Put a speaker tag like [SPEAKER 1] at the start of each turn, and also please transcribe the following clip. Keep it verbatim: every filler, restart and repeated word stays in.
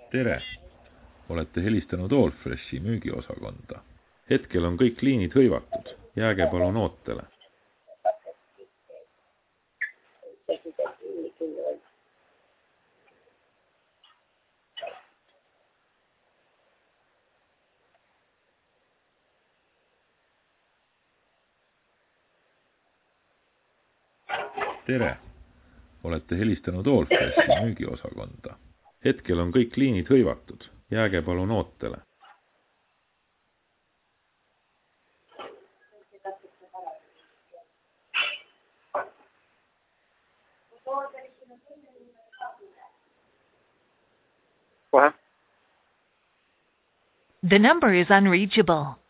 [SPEAKER 1] Tere! Olete helistanud Allfreshi müügiosakonda. Hetkel on kõik liinid hõivatud. Jääge palun ootele. Tere! Olete helistanud Allfreshi müügiosakonda. Hetkel on kõik liinid hõivatud. Jääge palun ootele.
[SPEAKER 2] Kohe.
[SPEAKER 3] The number is unreachable.